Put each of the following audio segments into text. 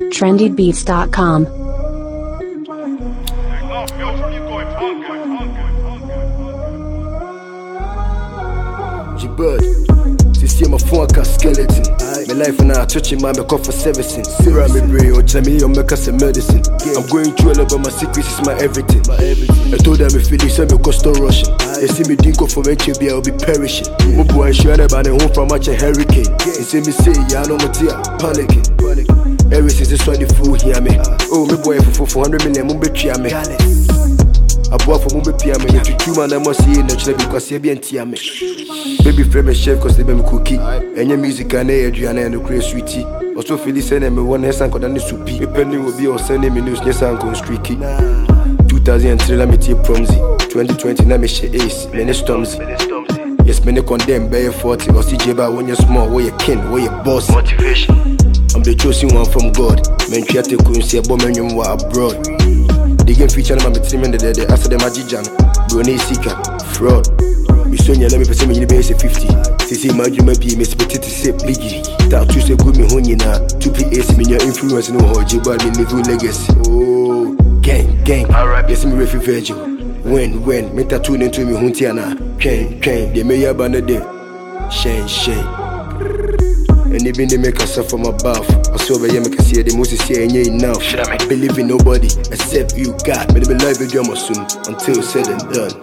trendybeats.com. G-Bird, this year my phone got skeleton. My life now touching my make up for servicing. Sarah me brain or Jamie or make us a medicine. I'm going through all about my secrets, it's my everything. I told them if it is me cost no rushing. They see me dingo for HB, I'll be perishing. My boy sure about the home from much a hurricane. They see me say, yeah, I know my tear, panicking. Ever since this one the fool hear me. Oh, my boy for 400 million, mumbe tria me. I bought for mumbe pia me. If you man I must see in the chile because you be anti me. Baby friend me chef cause they be me cookie. And your music and Adriana and the crazy sweetie. Also feel this and me one next anchor than the soupy. Me pending will be on sending me news next anchor streaky. 2003 let me take promsy. 2020 na me share ace. Many stormsy. Yes, many condemn by 40. Or CJ by when you're small, where you kin, where you boss. Motivation. I'm the chosen one from God. Men try to go and see a bomb and you are abroad. They get feature on my team and the after the magijan. Brony seeker, fraud. We soon let me perceive me base 50. See my dream be Miss Petite Sip Liggy. That two say good me honey now. 2PAC me your influence no hold you but me live legacy. Oh, gang. Alright, yes me refi virgil. When, me tattoo into me huntiana. Train, they may have a day. Shane. And even they make us from above. I saw where you make us see the most see and you enough. I believe in nobody except you, God. May they be live with you soon until said and done.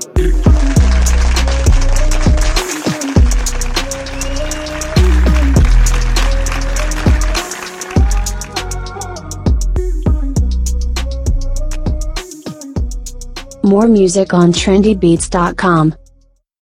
More music on trendybeats.com.